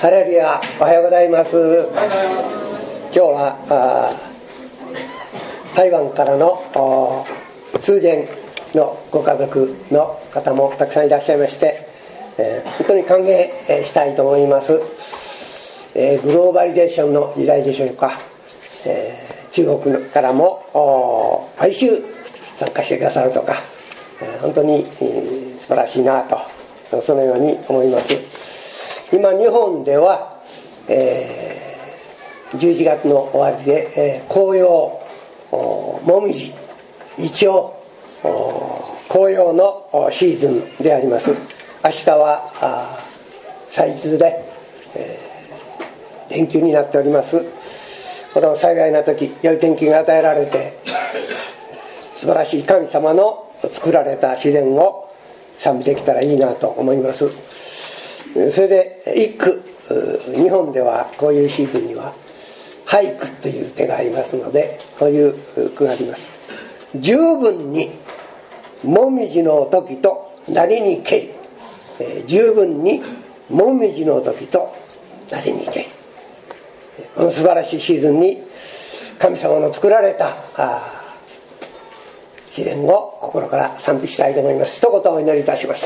ハレルヤ、おはようございます。今日は台湾からの数人のご家族の方もたくさんいらっしゃいまして、本当に歓迎したいと思います。グローバリゼーションの時代でしょうか。中国からも毎週参加してくださるとか、本当に素晴らしいなと、そのように思います。今日本では、11月の終わりで、紅葉、もみじ、イチョウ、紅葉のシーズンであります。明日は祭日で、連休になっております。この幸いな時、良い天気が与えられて、素晴らしい神様の作られた自然を賛美できたらいいなと思います。それで一句、日本ではこういうシーズンには俳句という手がありますので、こういう句があります。十分にもみじの時となりにけり、十分にもみじの時となりにけり、この素晴らしいシーズンに神様の作られた自然を心から賛美したいと思います。一言お祈りいたします。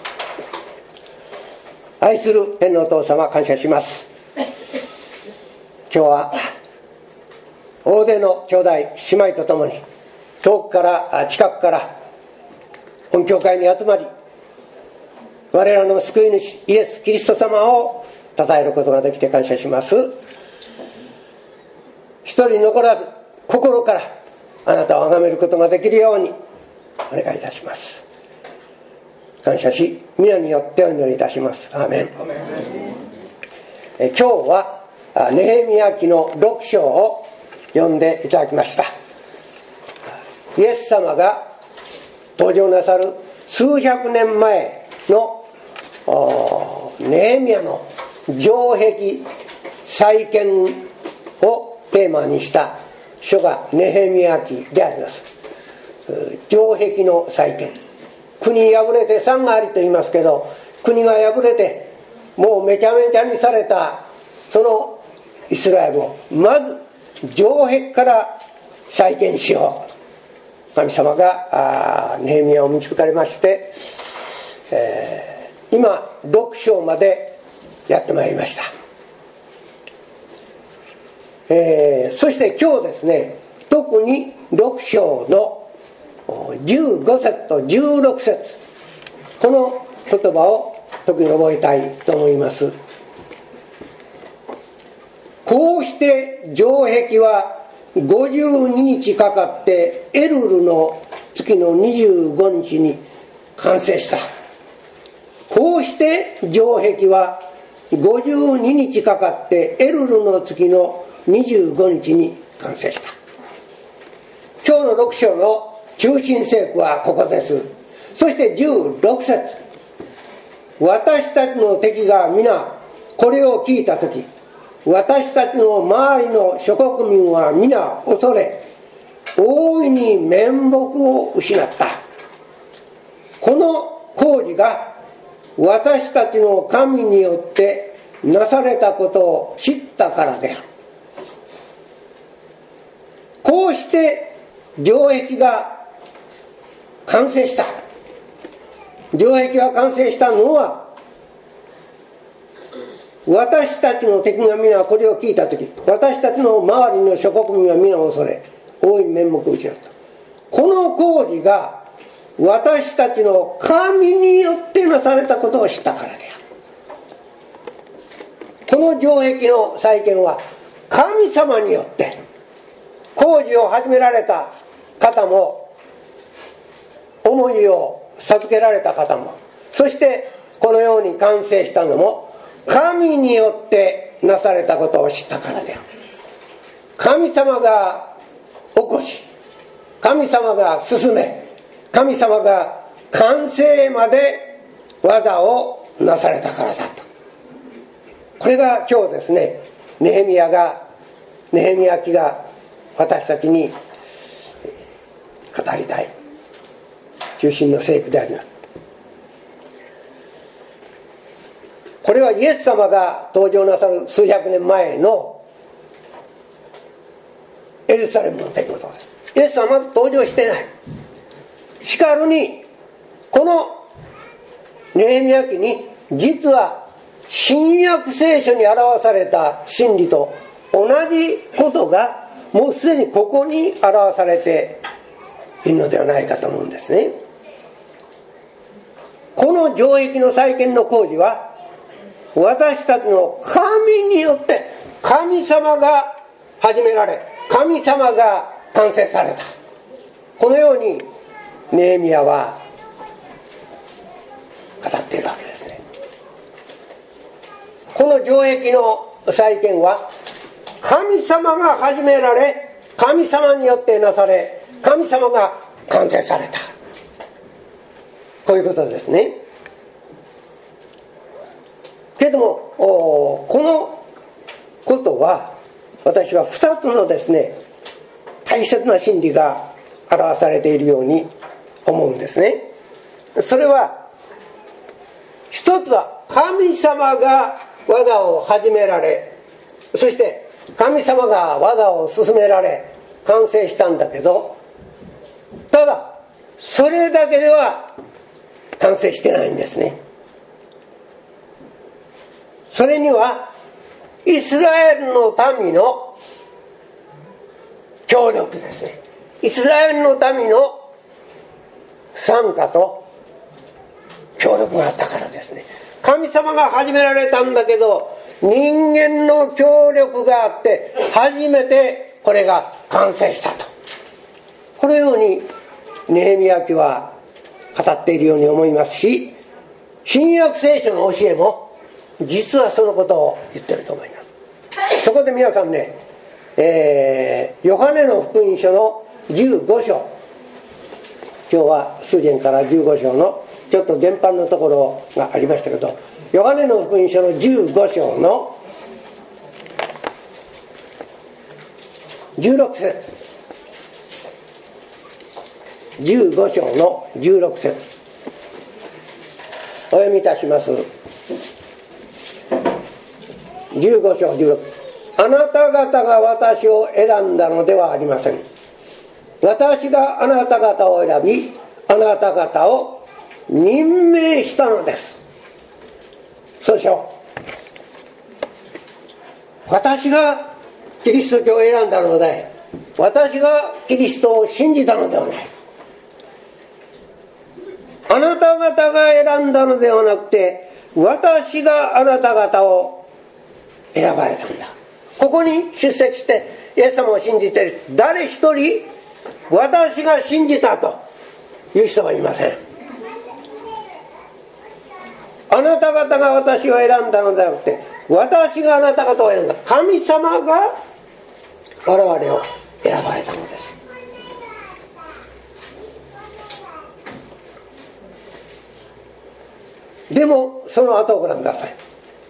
愛する天のお父様、感謝します。今日は大勢の兄弟姉妹とともに遠くから近くから本教会に集まり、我らの救い主イエス・キリスト様を称えることができて感謝します。一人残らず心からあなたを崇めることができるようにお願いいたします。感謝し、皆によってお祈りいたします。アーメン。今日はネヘミヤ記の6章を読んでいただきました。イエス様が登場なさる数百年前のネヘミヤの城壁再建をテーマにした書がネヘミヤ記であります。城壁の再建、国破れて山がありと言いますけど、国が破れてもうめちゃめちゃにされたそのイスラエルをまず城壁から再建しよう。神様がネヘミヤを導かれまして、今6章までやってまいりました。そして今日ですね、特に6章の15節と16節、この言葉を特に覚えたいと思います。こうして城壁は52日かかってエルルの月の25日に完成した。こうして城壁は52日かかってエルルの月の25日に完成した。今日の6章の中心聖句はここです。そして16節、私たちの敵が皆これを聞いたとき、私たちの周りの諸国民は皆恐れ、大いに面目を失った。この工事が私たちの神によってなされたことを知ったからである。こうして城壁が完成した。城壁が完成したのは、私たちの敵が皆これを聞いたとき、私たちの周りの諸国民は皆恐れ、大いに面目を失った。この工事が私たちの神によってなされたことを知ったからである。この城壁の再建は神様によって工事を始められた方も、思いを授けられた方も、そしてこのように完成したのも神によってなされたことを知ったからである。神様が起こし、神様が進め、神様が完成まで技をなされたからだと。これが今日ですね、ネヘミヤ記が私たちに語りたい中心の聖句であります。 これはイエス様が登場なさる数百年前のエルサレムの出来事です。イエス様は登場してない。しかるにこのネヘミヤ記に実は新約聖書に表された真理と同じことがもうすでにここに表されているのではないかと思うんですね。この城壁の再建の工事は私たちの神によって神様が始められ神様が完成された。このようにネヘミヤは語っているわけですね。この城壁の再建は神様が始められ神様によってなされ神様が完成された、こういうことですね。けどもこのことは私は2つのですね大切な真理が表されているように思うんですね。それは一つは神様が技を始められそして神様が技を進められ完成したんだけど、ただそれだけでは完成してないんですね。それにはイスラエルの民の協力ですね。イスラエルの民の参加と協力があったからですね。神様が始められたんだけど人間の協力があって初めてこれが完成したと、このようにネヘミヤ記は語っているように思いますし、新約聖書の教えも実はそのことを言ってると思います。そこで皆さんね、ヨハネの福音書の15章、今日は数編から15章のちょっと伝播のところがありましたけど、ヨハネの福音書の15章の16節、15章の16節お読みいたします。15章16、あなた方が私を選んだのではありません。私があなた方を選びあなた方を任命したのです。そうでしょう。私がキリスト教を選んだので私がキリストを信じたのではない。あなた方が選んだのではなくて私があなた方を選ばれたんだ。ここに出席してイエス様を信じている誰一人私が信じたという人はいません。あなた方が私を選んだのではなくて私があなた方を選んだ。神様が我々を選ばれたのです。でもその後をご覧ください。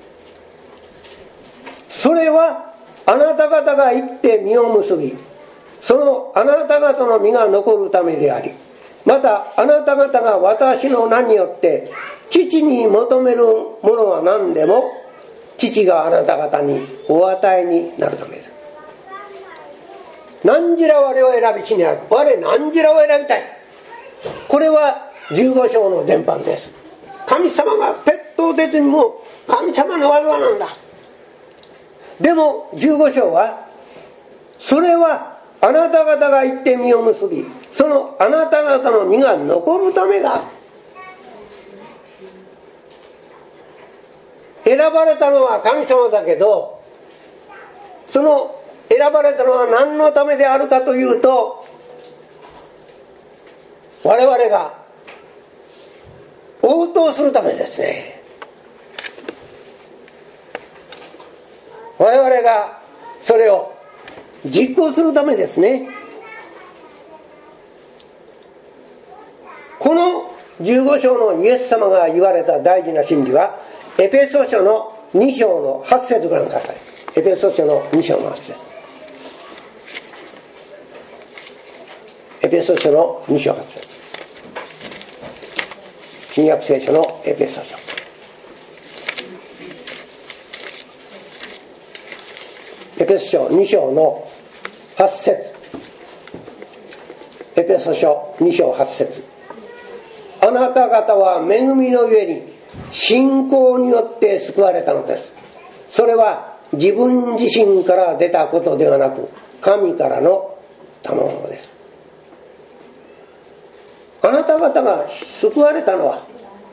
それはあなた方が行って実を結びそのあなた方の実が残るためであり、またあなた方が私の名によって父に求めるものは何でも父があなた方にお与えになるためです。何時ら我を選び地にある。我何時らを選びたい。これは15章の全般です。神様が鉄頭鉄にも神様の技なんだ。でも15章はそれはあなた方が行って実を結びそのあなた方の実が残るためだ。選ばれたのは神様だけどその選ばれたのは何のためであるかというと我々が応答するためですね。我々がそれを実行するためですね。この15章のイエス様が言われた大事な真理はエペソ書の2章の8節ご覧ください。エペソ書の2章の8節、エペソ書の2章8節、新約聖書のエペソ書エペソ書2章の8節、エペソ書2章8節、あなた方は恵みのゆえに信仰によって救われたのです。それは自分自身から出たことではなく、神からの賜物です。あなた方が救われたのは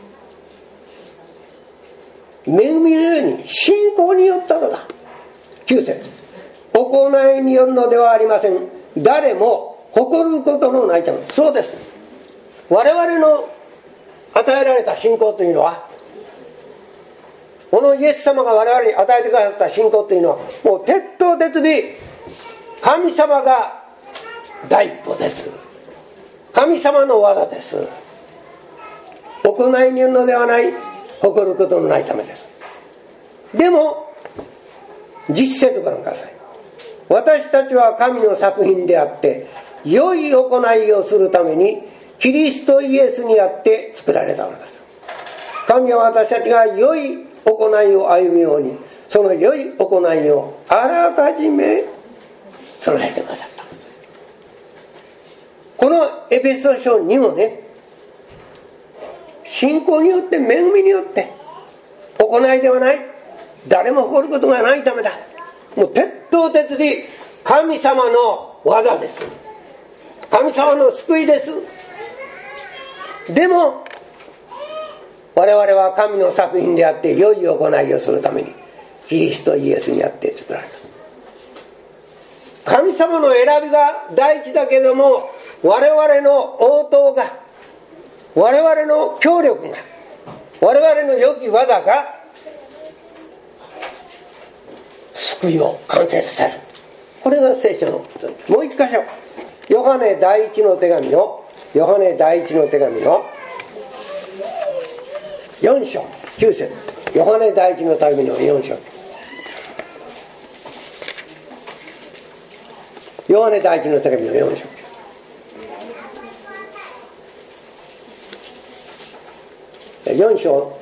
恵みのゆえに信仰によったのだ。9節、行いによるのではありません。誰も誇ることのないため。そうです。我々の与えられた信仰というのは、このイエス様が我々に与えてくださった信仰というのは、もう徹頭徹尾神様が第一歩です。神様の技です。行いによるのではない、誇ることのないためです。でも実践とご覧ください。私たちは神の作品であって、良い行いをするためにキリストイエスにあって作られたのです。神は私たちが良い行いを歩むように、その良い行いをあらかじめ備えてくださったのです。このエペソ書にもね、信仰によって、恵みによって、行いではない、誰も誇ることがないためだ。もう徹頭徹尾神様の技です。神様の救いです。でも我々は神の作品であって、良い行いをするためにキリストイエスにあって作られた。神様の選びが第一だけども、我々の応答が、我々の協力が、我々の良き技が救いを完成させる。これが聖書のもう一箇所、ヨハネ第一の手紙の4章9節、ヨハネ第一の手紙の4章、ヨハネ第一の手紙の4章、4章、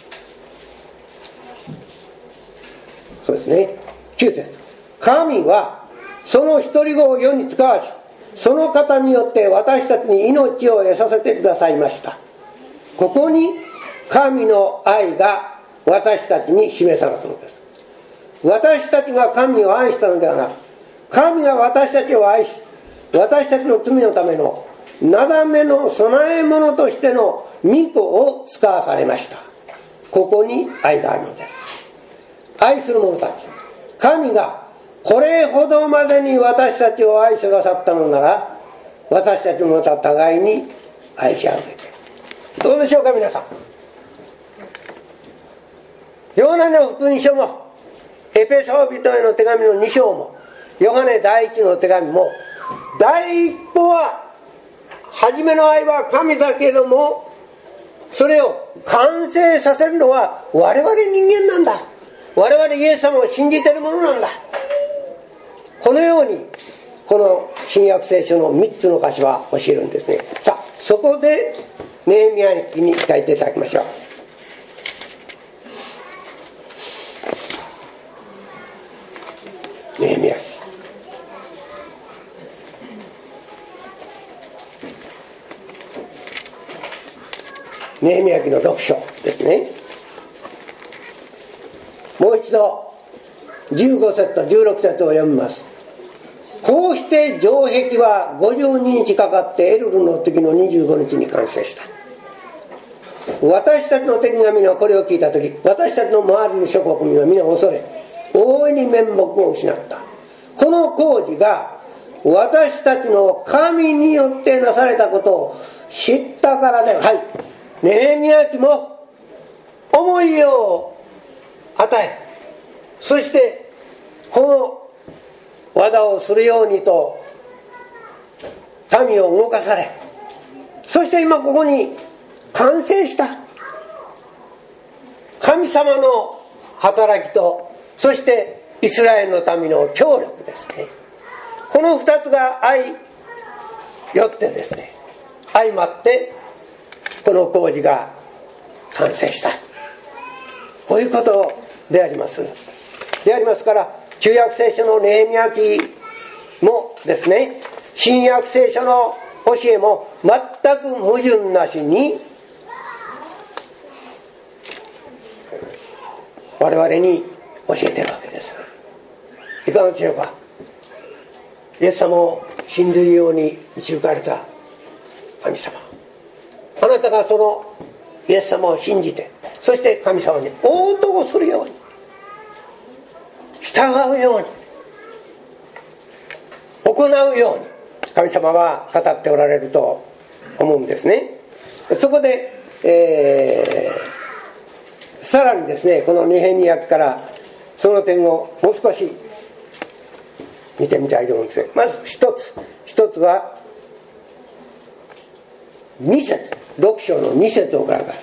そうですね、9節、神はその一人子を世に使わし、その方によって私たちに命を得させてくださいました。ここに神の愛が私たちに示されたのです。私たちが神を愛したのではなく、神が私たちを愛し、私たちの罪のためのなだめの供え物としての御子を使わされました。ここに愛があるのです。愛する者たち、神がこれほどまでに私たちを愛してくださったのなら、私たちもまた互いに愛し合うべき。どうでしょうか皆さん。ヨハネの福音書も、エペソ人への手紙の2章も、ヨハネ第一の手紙も、第一歩は、初めの愛は神だけども、それを完成させるのは我々人間なんだ。我々イエス様を信じているものなんだ。このようにこの新約聖書の3つの箇所は教えるんですね。さあ、そこでネヘミヤ記に書いていただきましょう。ネヘミヤ記、ネヘミヤ記の6章ですね。もう一度15節と16節を読みます。こうして城壁は52日かかってエルルの月の25日に完成した。私たちの敵が皆これを聞いたとき、私たちの周りの諸国民は皆恐れ、大いに面目を失った。この工事が私たちの神によってなされたことを知ったからで、はい、ネヘミヤ記も思いを与え、そしてこの技をするようにと民を動かされ、そして今ここに完成した神様の働きと、そしてイスラエルの民の協力ですね。この二つが相よってですね、相まってこの工事が完成した、こういうことでありますから、 旧約聖書のネヘミヤ記もですね、新約聖書の教えも全く矛盾なしに我々に教えてるわけです。いかがでしょうか。イエス様を信じるように導かれた神様、あなたがそのイエス様を信じて、そして神様に応答するように、従うように、行うように神様は語っておられると思うんですね。そこで、さらにですね、このネヘミヤからその点をもう少し見てみたいと思うんですね。まず一つは2節、6章の2節をご覧ください。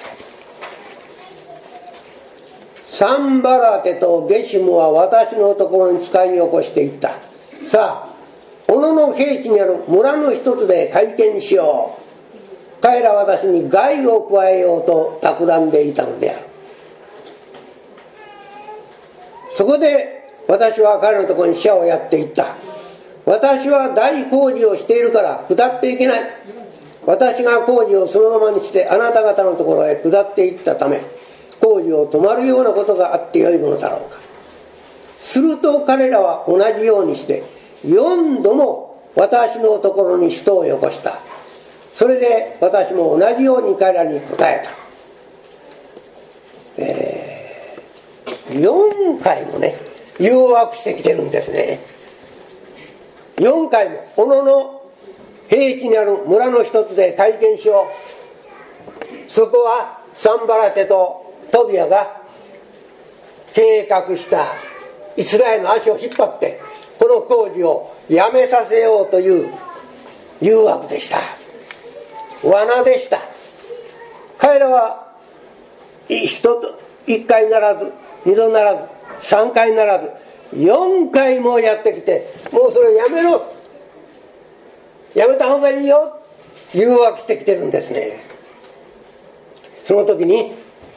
サンバラテとゲシムは私のところに使い起こしていった。さあ、おのの平地にある村の一つで会見しよう。彼らは私に害を加えようと企んでいたのである。そこで私は彼のところに使者をやっていった。私は大工事をしているから下っていけない。私が工事をそのままにしてあなた方のところへ下っていったため、工事を止まるようなことがあってよいものだろうか。すると彼らは同じようにして4度も私のところに人をよこした。それで私も同じように彼らに答えた。4回もね、誘惑してきてるんですね。4回もおのの平地にある村の一つで体験しよう。そこはサンバラテとトビアが計画したイスラエルの足を引っ張ってこの工事をやめさせようという誘惑でした。罠でした。彼らは1回ならず2度ならず3回ならず4回もやってきて、もうそれやめろ、やめた方がいいよ、誘惑してきてるんですね。その時に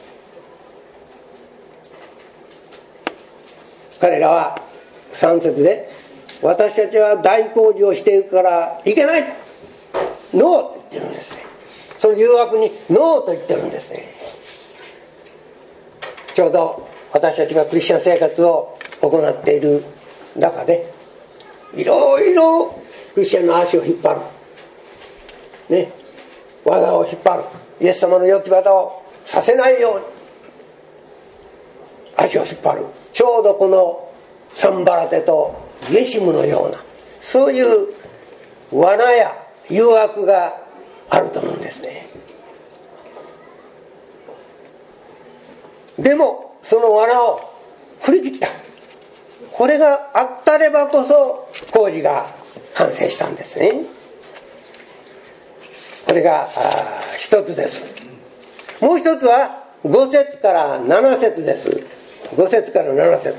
彼らは3節で、私たちは大工事をしているからいけない、ノーと言ってるんですね。その誘惑にノーと言ってるんですね。ちょうど私たちがクリスチャン生活を行っている中で、いろいろクリスチャンの足を引っ張る、ね、技を引っ張る、イエス様の良き技をさせないように足を引っ張る、ちょうどこのサンバラテとゲシムのような、そういう罠や誘惑があると思うんですね。でもその罠を振り切った。これがあったればこそ工事が完成したんですね。これが一つです。もう一つは5節から7節です。5節から7節。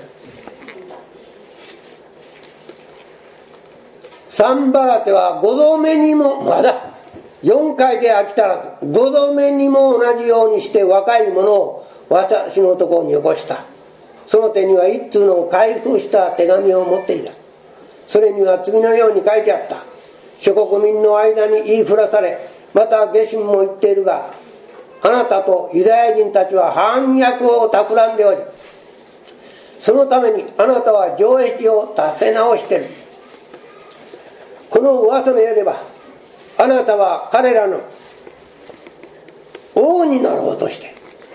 サンバラテは5度目にも、まだ4回で飽きたらず、5度目にも同じようにして若い者を私のところによこした。その手には一通の開封した手紙を持っていた。それには次のように書いてあった。諸国民の間に言いふらされ、またゲシムも言っているが、あなたとユダヤ人たちは反逆を企んでおり、そのためにあなたは城壁を立て直している。この噂によれば、あなたは彼らの王になろうとして、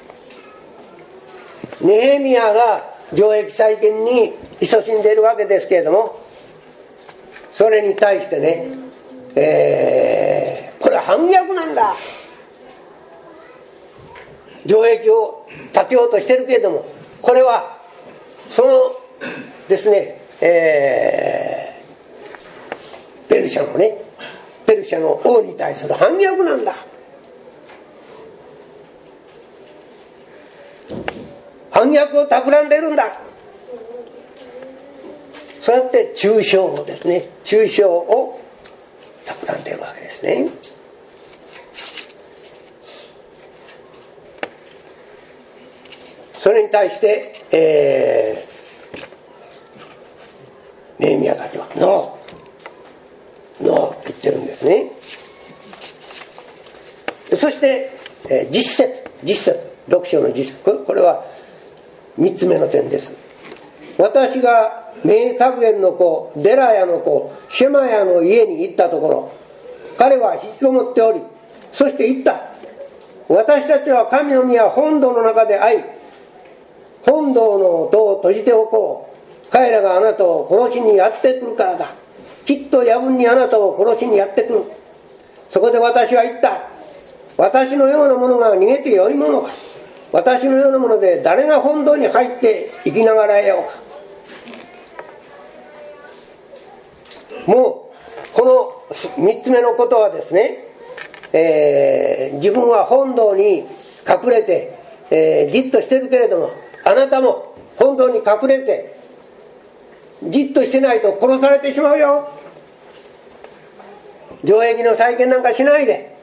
ネヘミヤが城壁再建に勤しんでいるわけですけれども、それに対してね、これは反逆なんだ、城壁を建てようとしてるけれども、これはそのですね、ペルシャの王に対する反逆なんだ、反逆を企んでいるんだ、そうやって中傷をですね、中傷を企んでいるわけですね。それに対して、 ネヘミヤたちはノーノーって言ってるんですね。そして実節6章の実節、これは3つ目の点です。私がメカブエルの子デラヤの子シェマヤの家に行ったところ、彼は引きこもっており、そして言った。私たちは神の宮本堂の中で会い、本堂の戸を閉じておこう。彼らがあなたを殺しにやってくるからだ。きっと夜分にあなたを殺しにやってくる。そこで私は言った。私のようなものが逃げてよいものか。私のようなもので誰が本堂に入って生きながらえようか。もうこの3つ目のことはですね、自分は本堂に隠れて、じっとしてるけれども、あなたも本堂に隠れてじっとしてないと殺されてしまうよ。城壁の再建なんかしないで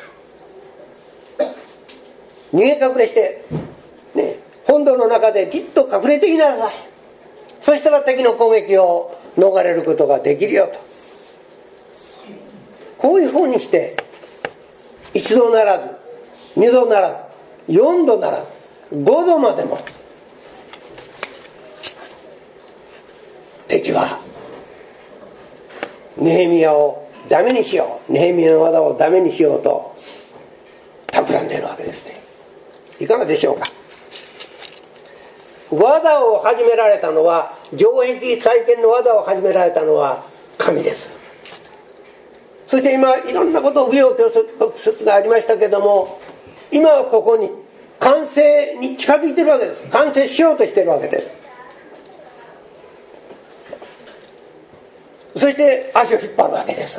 逃げ隠れして、ね、本堂の中でじっと隠れていなさい。そしたら敵の攻撃を逃れることができるよと、こういうふうにして一度ならず二度ならず四度ならず5度までも敵はネヘミヤをダメにしよう、ネヘミヤの技をダメにしようと企んでいるわけですね。いかがでしょうか。技を始められたのは、城壁再建の技を始められたのは神です。そして今いろんなことを紆余曲折がありましたけども、今はここに完成に近づいているわけです。完成しようとしているわけです。そして足を引っ張るわけです。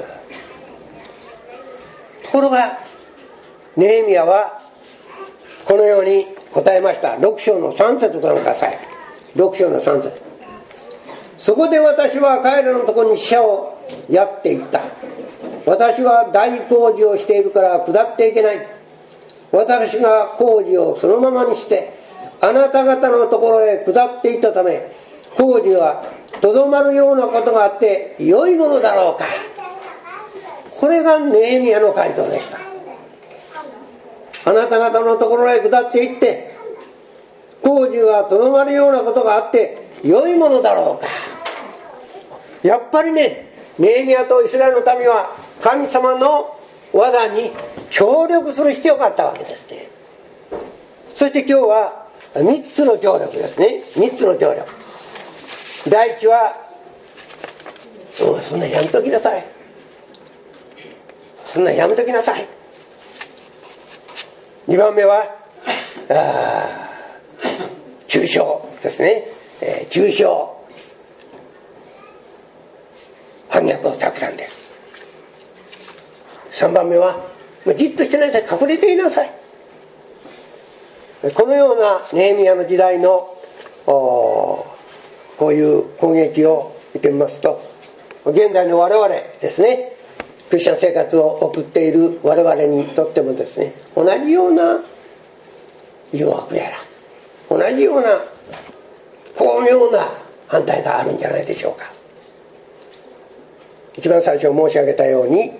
ところがネヘミヤはこのように答えました。6章の3節ご覧ください。6章の3節。そこで私は彼らのところに使者をやっていった。私は大工事をしているから下っていけない。私が工事をそのままにしてあなた方のところへ下っていったため、工事はとどまるようなことがあって良いものだろうか。これがネヘミヤの回答でした。あなた方のところへ下っていって工事はとどまるようなことがあって良いものだろうか。やっぱりね、ネヘミヤとイスラエルの民は神様の技に協力する必要があったわけですね。そして今日は3つの協力ですね。3つの協力。第一は、そんなやめときなさい。そんなやめときなさい。2番目は中傷ですね。中傷、反逆を企んでいる。3番目はじっとしてないで隠れていなさい。このようなネヘミヤの時代のこういう攻撃を見てみますと、現代の我々ですね、クリスチャン生活を送っている我々にとってもですね、同じような誘惑やら同じような巧妙な反対があるんじゃないでしょうか。一番最初申し上げたように、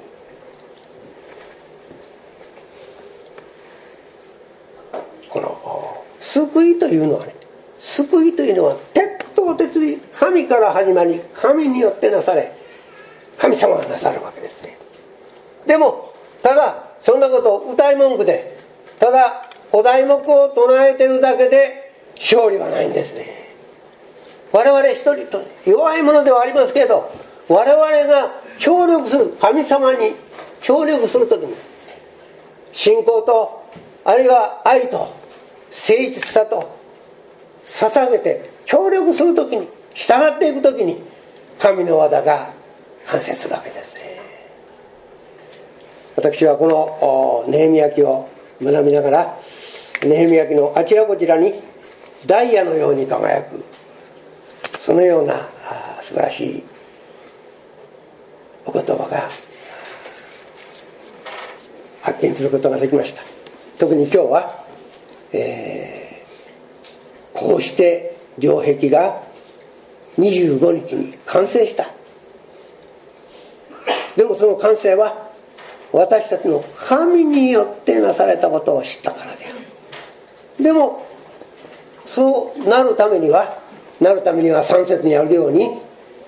この救いというのはね、救いというのは鉄頭鉄尾、神から始まり神によってなされ、神様がなさるわけですね。でもただそんなことを歌い文句で、ただお題目を唱えているだけで勝利はないんですね。我々一人と弱いものではありますけど、我々が協力する、神様に協力するときに、信仰とあるいは愛と誠実さと捧げて協力するときに、従っていくときに神の技が完成するわけですね。私はこのネヘミヤ記を学びながら、ネヘミヤ記のあちらこちらにダイヤのように輝く、そのような素晴らしいお言葉が発見することができました。特に今日は、こうして城壁が 25日に完成した。でもその完成は私たちの神によってなされたことを知ったからである。でもそうなるためには3節にあるように、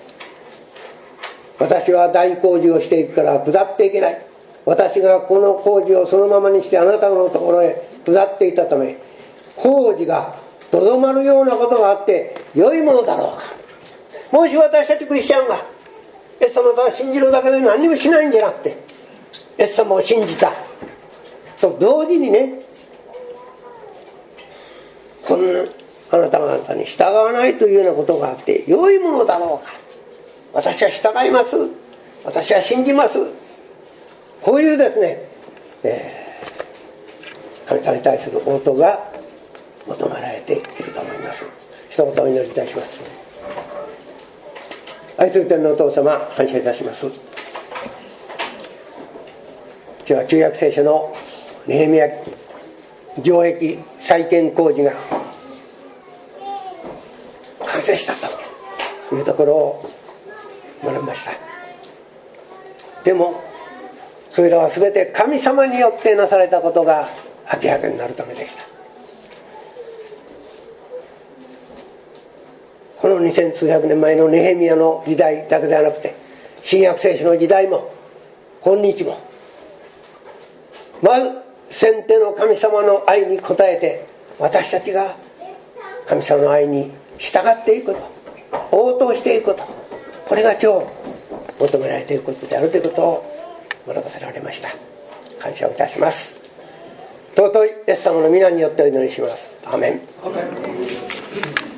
私は大工事をしていくから下っていけない。私がこの工事をそのままにしてあなたのところへ下っていったため、工事がとどまるようなことがあって良いものだろうか。もし私たちクリスチャンがイエス様を信じるだけで何にもしないんじゃなくて、イエス様を信じたと同時にね、こんなあなた方に従わないというようなことがあって良いものだろうか。私は従います。私は信じます。こういうですね、神様に対する応答が求められていると思います。一言お祈りいたします。愛する天のお父様、感謝いたします。今日は旧約聖書のネヘミヤ城壁再建工事が完成したというところを学びました。でもそれらは全て神様によってなされたことが明らかになるためでした。この2000数百年前のネヘミヤの時代だけではなくて、新約聖書の時代も今日もまず先手の神様の愛に応えて、私たちが神様の愛に従っていくこと、応答していくこと、これが今日求められていることであるということを学ばせられました。感謝をいたします。尊いイエス様の皆によってお祈りします。アーメン。